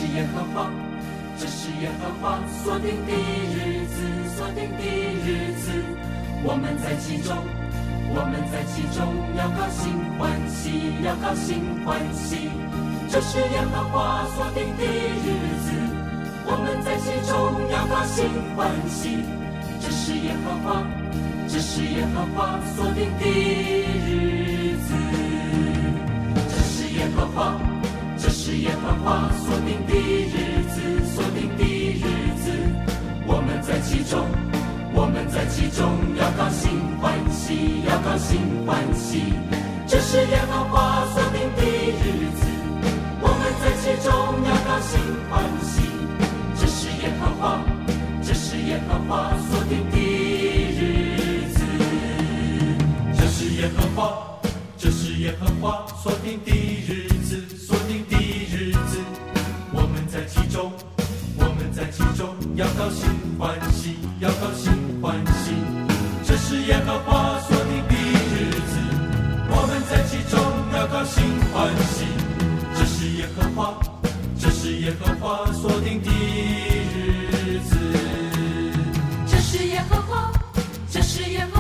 是耶和华，这是耶和华所定的日子，所定的日子，我们在其中，我们在其中要高兴欢喜，要高兴欢喜。这是耶和华所定的日子，我们在其中要高兴欢喜。这是耶和华，这是耶和华所定的日子，这是耶和华，这是耶和华所定的日子，所定的日子，我们在其中，我们在其中要高兴欢喜，要高兴欢喜。这是耶和华所定的日子，我们在其中要高兴欢喜。这是耶和华，这是耶和华所定的日子，这是耶和华，这是耶和华所定的日子，所定的日子，我们在其中，我们在其中要高兴欢喜，要高兴欢喜。这是耶和华所定的日子，我们在其中要高兴欢喜。这是耶和华，这是耶和华所定的日子，这是耶和华，这是耶和华